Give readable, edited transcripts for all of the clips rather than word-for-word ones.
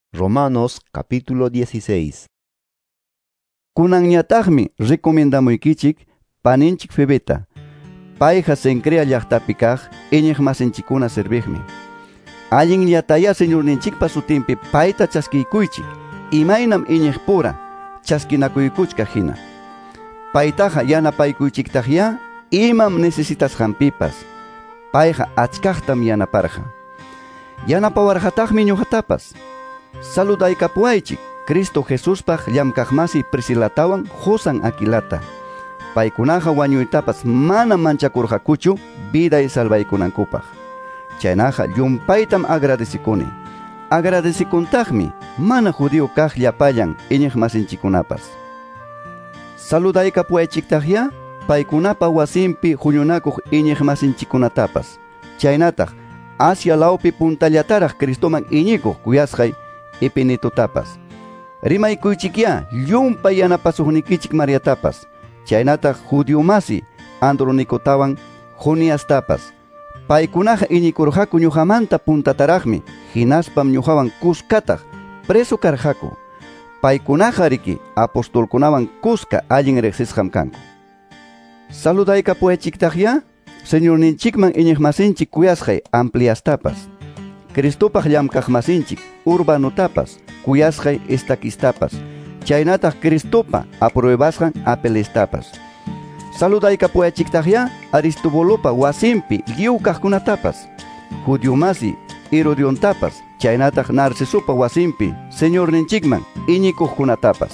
Romanos capítulo 16. Kunanñataqmi recomendamuykichik paninchik Febeta. Payqa Cencrea llaqtapi kaq iñiq masinchikkuna serviqmi. Allinllataya señorninchikpa sutinpi payta chaskiykuychik, imaynam iñiq pura chaskinakuykuchka hina. Paytaqa yanapaykuychiktaqya imam necesitasqanpipas. Payqa achkaqtam yanaparqa. Yanapawarqataqmi ñuqatapas. Saludaykapuaychik Cristo Jesuspaq llamkaqmasi Priscilatawan Josan Aquilata. Paykunaqa wañuytapas mana manchakurqakuchu viday salvaykunankupaq. Chaynaqa llumpaytam agradecikuni. Agradecikuntaqmi mana judío kaq llapallan iñiq masinchikunapas. Saludaykapuaychiktaqya paykunapa wasinpi huñunakuq iñiq masinchikunatapas. Chaynataq Asia lawpi puntallataraq Cristoman iñikuq kuyasqay Epinetutapas. Rimaykuychikya llumpay yanapasuqnikichik Mariatapas. Chaynataq judío masi Andronicotawan Juniastapas. Paykunaqa iñikurqaku ñuqamanta puntataraqmi, hinaspam ñuqawan kuskataq preso karqaku. Paykunaqa riki apostolkunawan kuska allin riqsisqam kanku. Saludaykapuaychiktaqya señorninchikman iñiq masinchik kuyasqay Ampliastapas. Cristopaq llamkaq masinchik Urbanotapas kuyasqay Estaquistapas. Chaynataq Cristopa apruebasqan Apelestapas. Saludaykapuaychiktaqya Aristobulupa wasinpi lliw kaqkunatapas. Judío masi Herodiontapas. Chaynataq Narcisopa wasinpi señorninchikman iñikuqkunatapas.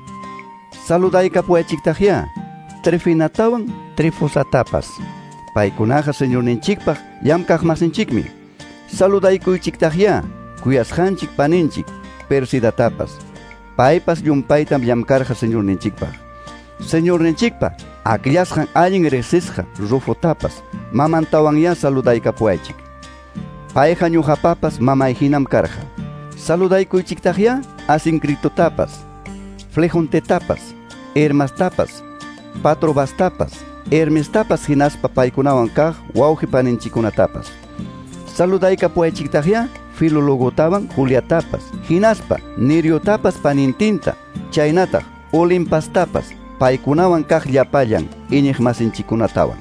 Saludaykapuaychiktaqya Trifinatawan Trifosatapas. Paykunaqa señorninchikpaq llamkaq masinchikmi. Saludaykuychiktaqya kuyasqanchik paninchik Persidatapas. Paypas llumpaytam llamkarqa señorninchikpaq. Señorninchikpa akillasqan allin riqsisqa Rufotapas mamantawanya saludaykapuaychik. Payqa ñuqapapas mamayhinam karqa. Saludaykuychiktaqya Asincritotapas, Flegontetapas, Hermastapas, Patrobastapas, Hermestapas hinaspa paykunawan kaq wawqi paninchikunatapas. Saludaykapuaychiktaqya Filologotawan Juliatapas, hinaspa Neriotapas panintinta, chaynataq Olimpastapas paykunawan kaq llapallan iñiq masinchikunatawan.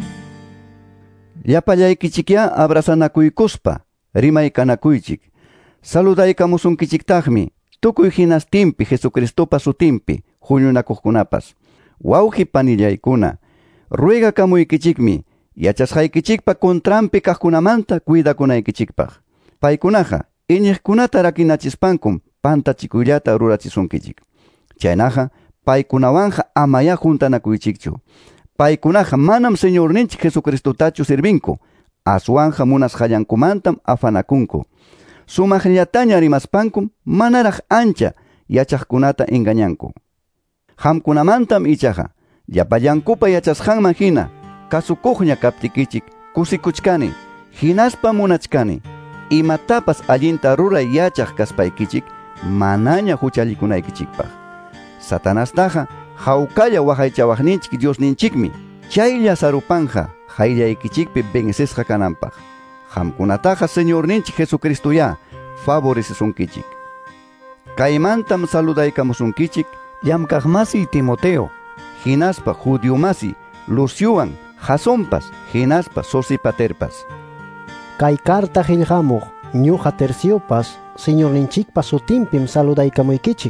Llapallaykichikya abrazanakuykuspa rimaykanakuychik. Saludaykamusunkichiktaqmi tukuy hinastinpi Jesucristopa sutinpi huñunakuqkunapas. Wawqi panillaykuna, ruegakamuykichismi yachasqaykichikpa contrampi kaqkunamanta cuidakunaykichikpaq. Paykunaqa iñiqkunata rakinachispankum pantachikuyllata rurachisunkichik. Chaynaqa paykunawanja amaya juntanakuychikchu. Paykunaqa manam señorninchik Jesucristotachu sirvinku, aswanja munasqallankumantam afanakunku. Sumaqllataña rimaspankum manaraq ancha yachaqkunata engañanku. Hamkunamantam ichaqa llapallankupa yachasqanman hina kasukuqña kaptikichik kusikuchkani, hinaspa munachkani, imatapas allinta ruray yachaq kaspaykichik manaña huchallikunaykichikpaq. Satanastaqa hawkalla waqaychawaqninchik Diosninchikmi chaylla sarupanja hayllaykichikpi vencisqa kananpaq. Hamkunataqa señorninchik Jesucristoya favorecisunkichik. Kaymantam saludaykamusunkichik llamkaq masi Timoteo, hinaspa judío masi Luciowan Jasonpas, hinaspa Sosipaterpas. Kay carta qillqamuq ñuqa Terciopas señorninchikpa sutinpim saludaykamuykichik.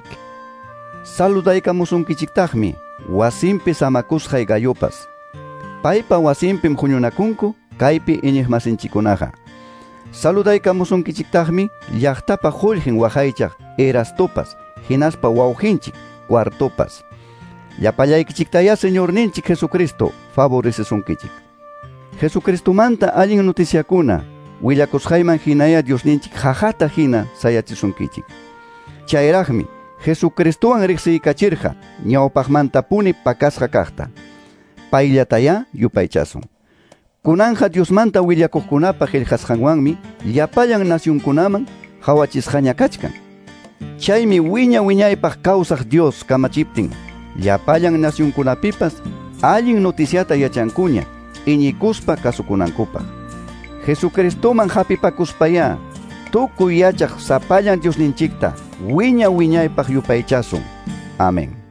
Saludaykamusunkichiktaqmi wasinpi samakusqay Gayopas. Paypa wasinpim huñunakunku kaypi iñiq masinchikunaqa. Saludaykamusunkichiktaqmi llaqtapa qullqin waqaychaq Erastopas, hinaspa wawqinchik Cuartopas. Llapallaykichiktaya señorninchik Jesucristo favorecisunkichik. Jesucristomanta allin noticiakuna willakusqayman hinaya Diosninchik jajata hina sayachisunkichik. Chayraqmi Jesucristowan riqsiykachirqa ñawpaqmantapuni pakasqa kaqta. Payllataya yupaychasun. Kunanja Diosmanta willakuqkunapa qillqasqanwanmi llapallan nacionkunaman hawachisqaña kachkan. Chaymi wiñaypaq kawsaq Dios kamachiptin llapallan nacionkunapipas allin noticiata yachankuña iñikuspa kasukunankupaq. Jesucristoman hapipakuspaya tukuy yachaq sapallan Diosninchikta wiña wiñaypaq yupaychasun. Amén.